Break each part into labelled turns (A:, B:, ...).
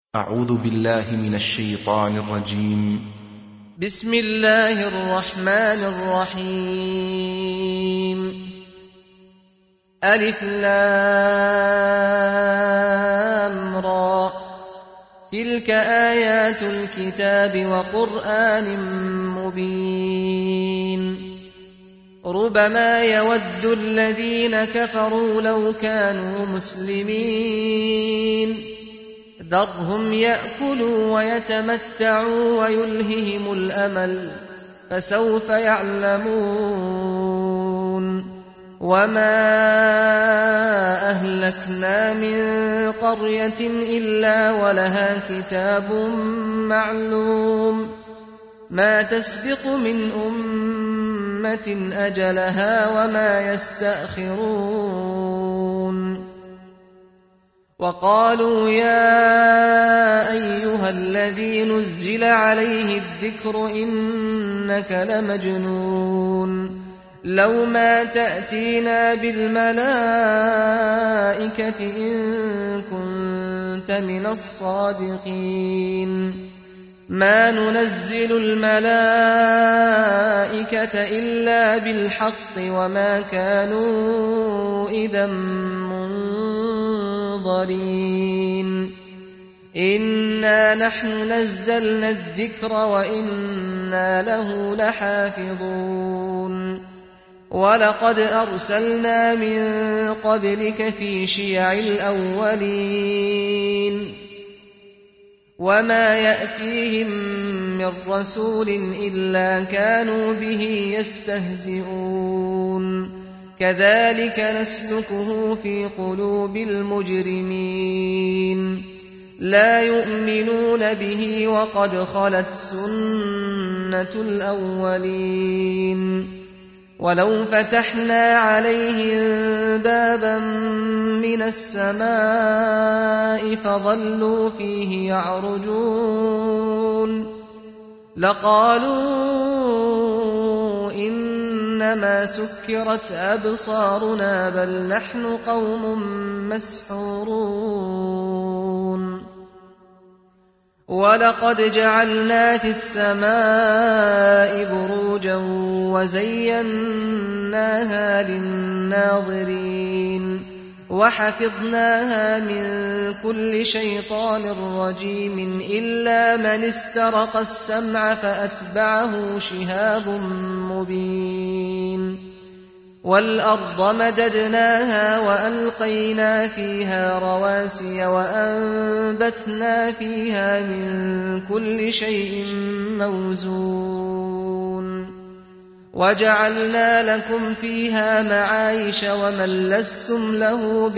A: أعوذ بالله من الشيطان الرجيم.
B: بسم الله الرحمن الرحيم. ألف لام را، تلك آيات الكتاب وقرآن مبين. ربما يود الذين كفروا لو كانوا مسلمين، ذرهم يأكلوا ويتمتعوا ويلههم الأمل، فسوف يعلمون. وما أهلكنا من قرية إلا ولها كتاب معلوم، ما تسبق من أمة أجلها وما يستأخرون. وقالوا يا أيها الذي نزل عليه الذكر إنك لمجنون، لو ما تأتينا بالملائكة إن كنت من الصادقين. ما ننزل الملائكة إلا بالحق وما كانوا إذا منظرين. إنا نحن نزلنا الذكر وإنا له لحافظون. ولقد أرسلنا من قبلك في شيع الأولين، وما يأتيهم من رسول إلا كانوا به يستهزئون. كذلك نسلكه في قلوب المجرمين، لا يؤمنون به وقد خلت سنة الأولين. ولو فتحنا عليهم بابا من السماء فظلوا فيه يعرجون لقالوا إنما سكرت أبصارنا بل نحن قوم مسحورون. ولقد جعلنا في السماء بروجا وزيناها للناظرين، وحفظناها من كل شيطان رجيم إلا من استرق السمع فأتبعه شهاب مبين. والأرض مددناها وألقينا فيها رواسي وأنبتنا فيها من كل شيء موزون، وجعلنا لكم فيها معايش ومن لستم له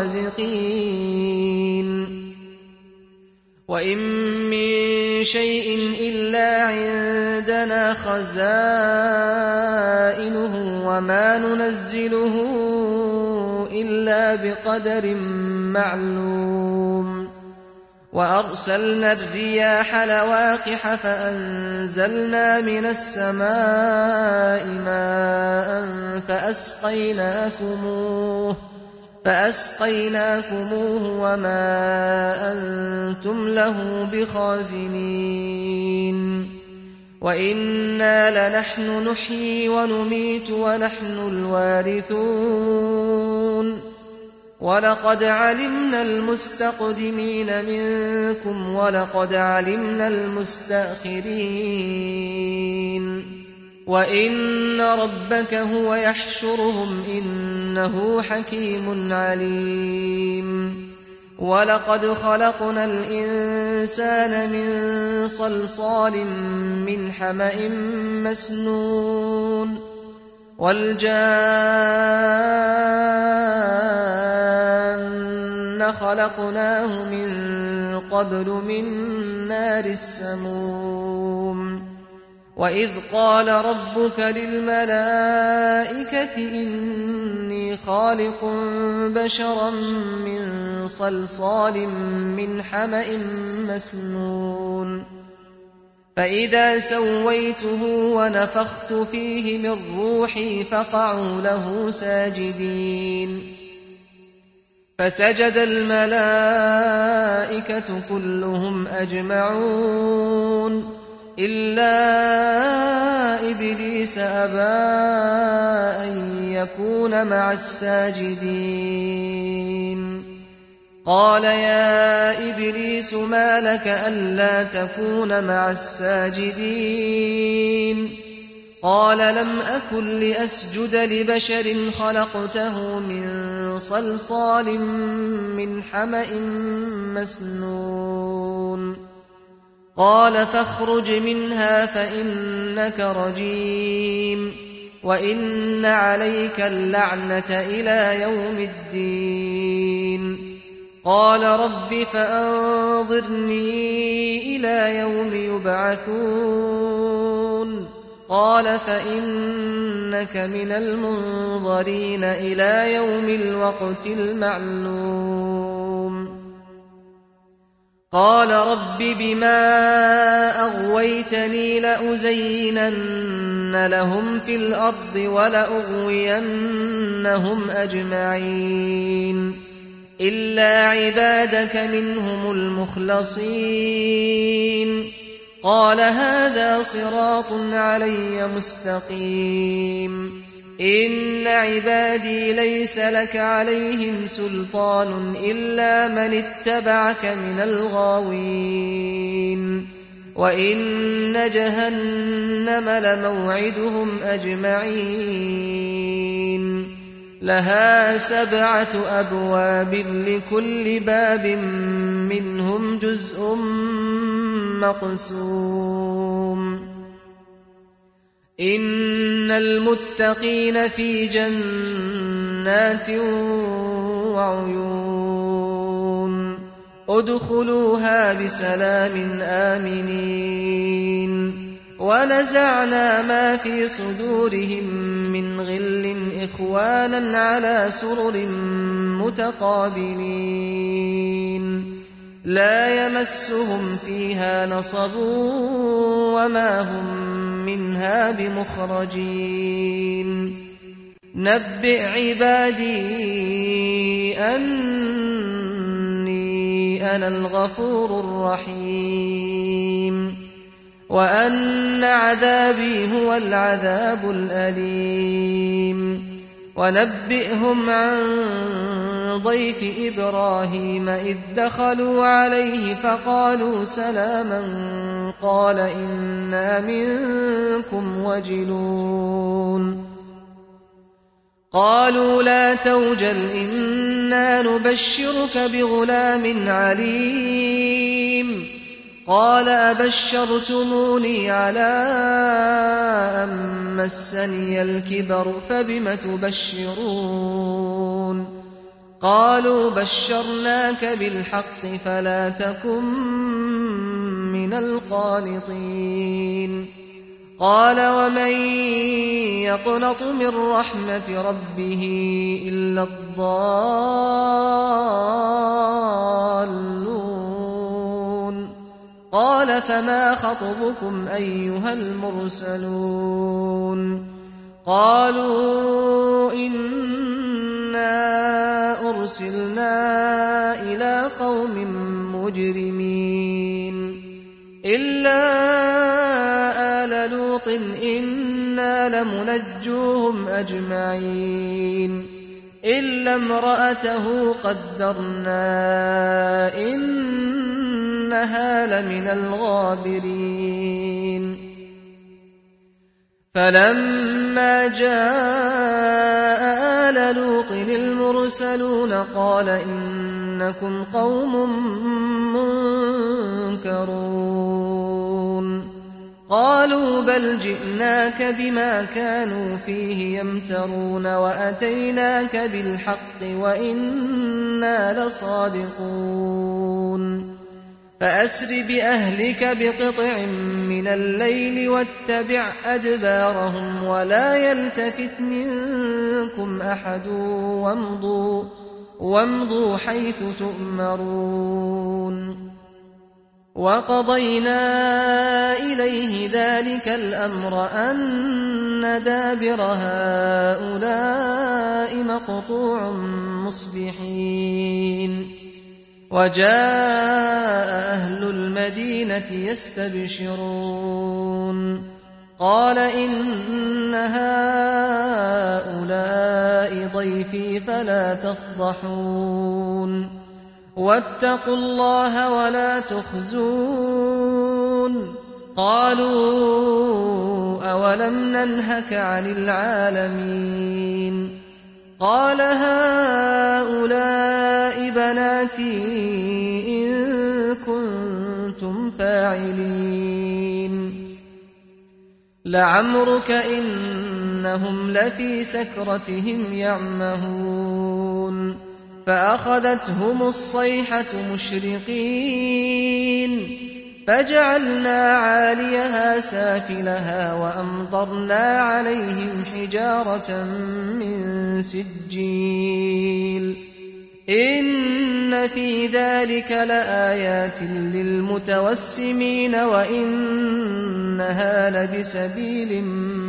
B: برازقين. وإن من شيء إلا عندنا خزائنه وما ننزله إلا بقدر معلوم. وأرسلنا الرياح لواقح فأنزلنا من السماء ماء فأسقيناكموه وما أنتم له بخازنين. وإنا لنحن نحيي ونميت ونحن الوارثون. ولقد علمنا المستقدمين منكم ولقد علمنا المستأخرين. وإن ربك هو يحشرهم إنه حكيم عليم. ولقد خلقنا الإنسان من صلصال من حمأ مسنون، والجان خلقناه من قبل من نار السموم. وإذ قال ربك للملائكة إني خالق بشرا من صلصال من حمأ مسنون، فإذا سويته ونفخت فيه من روحي فقعوا له ساجدين. فسجد الملائكة كلهم أجمعون إلا إبليس أبى أن يكون مع الساجدين قال يا إبليس ما لك ألا تكون مع الساجدين قال لم أكن لأسجد لبشر خلقته من صلصال من حمأ مسنون قال فاخرج منها فإنك رجيم وإن عليك اللعنة إلى يوم الدين قال رب فأنظرني إلى يوم يبعثون قال فإنك من المنظرين إلى يوم الوقت المعلوم قال رب بما أغويتني لأزينن لهم في الأرض ولأغوينهم أجمعين إلا عبادك منهم المخلصين قال هذا صراط علي مستقيم إن عبادي ليس لك عليهم سلطان إلا من اتبعك من الغاوين وإن جهنم لموعدهم أجمعين لها 7 أبواب لكل باب منهم جزء مقسوم إن المتقين في جنات وعيون ادخلوها بسلام آمنين ونزعنا ما في صدورهم من غل إخوانا على سرر متقابلين لا يمسهم فيها نصب وما هم منها بمخرجين نبئ عبادي أني أنا الغفور الرحيم وأن عذابي هو العذاب الأليم ونبئهم عن ضيف إبراهيم إذ دخلوا عليه فقالوا سلاما قال إنا منكم وجلون قالوا لا توجل إنا نبشرك بغلام عليم قال أبشرتموني على أن مسني الكبر فبم تبشرون قالوا بشرناك بالحق فلا تكن من القانطين قال ومن يقنط من رحمة ربه إلا الضالون قال فما خطبكم أيها المرسلون قالوا إنا أرسلنا إلى قوم مجرمين إلا آل لوط إنا لمنجوهم أجمعين إلا امرأته قدرنا إنها لمن الغابرين فلما جاء آل لوط المرسلون قال إنكم قوم منكرون قالوا بل جئناك بما كانوا فيه يمترون وأتيناك بالحق وإنا لصادقون فأسر بأهلك بقطع من الليل واتبع أدبارهم ولا يلتفت منكم أحد وامضوا حيث تؤمرون وقضينا إليه ذلك الأمر أن دابر هؤلاء مقطوع مصبحين وجاء أهل المدينة يستبشرون قال إن هؤلاء ضيفي فلا تفضحون واتقوا الله ولا تخزون قالوا أولم ننهك عن العالمين قال هؤلاء بناتي إن كنتم فاعلين لعمرك إنهم لفي سكرتهم يعمهون فأخذتهم الصيحة مشرقين فجعلنا عاليها سافلها وأمطرنا عليهم حجارة من سجيل إن في ذلك لآيات للمتوسمين وإنها لبسبيل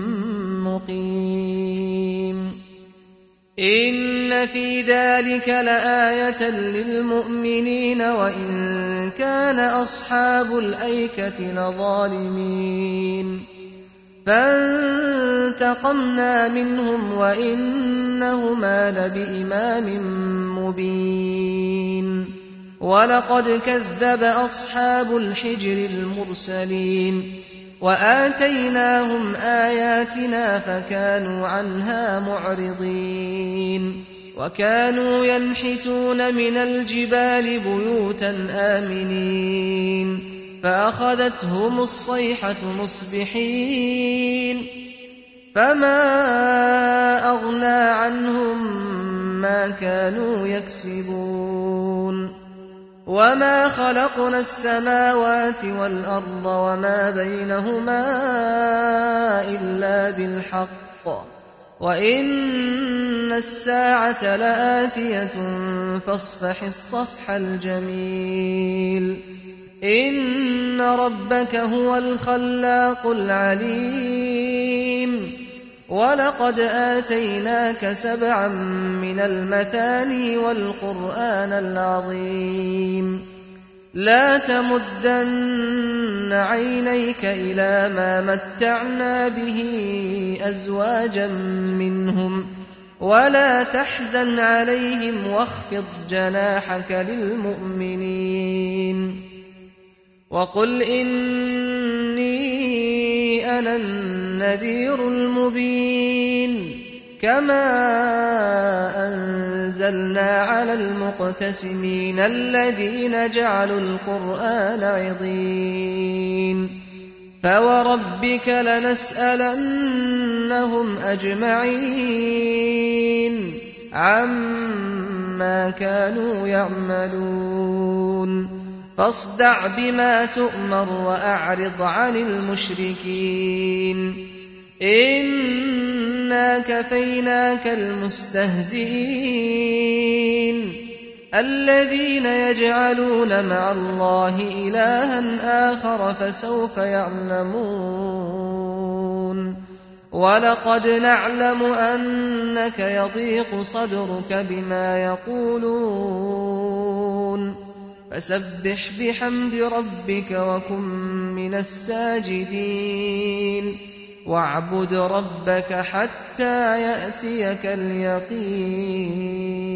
B: مقيم إن في ذلك لآية للمؤمنين وإن كان أصحاب الأيكة لظالمين فانتقمنا منهم وإنهما لبإمام مبين ولقد كذب أصحاب الحجر المرسلين وآتيناهم آياتنا فكانوا عنها معرضين وكانوا ينحتون من الجبال بيوتا آمنين فأخذتهم الصيحة مصبحين فما أغنى عنهم ما كانوا يكسبون وما خلقنا السماوات والأرض وما بينهما إلا بالحق وإن الساعة لآتية فاصفح الصفح الجميل إن ربك هو الخلاق العليم ولقد آتيناك 7 من المثاني والقرآن العظيم لا تمدن عينيك إلى ما متعنا به أزواجا منهم ولا تحزن عليهم واخفض جناحك للمؤمنين وقل إني أنا النذير المبين كما أنزلنا على المقتسمين الذين جعلوا القرآن عضين فوربك لنسألنهم أجمعين عما كانوا يعملون فاصدع بما تؤمر وأعرض عن المشركين إنا كفيناك المستهزئين الذين يجعلون مع الله إلها آخر فسوف يعلمون ولقد نعلم أنك يضيق صدرك بما يقولون فسبح بحمد ربك وكن من الساجدين واعبد ربك حتى يأتيك اليقين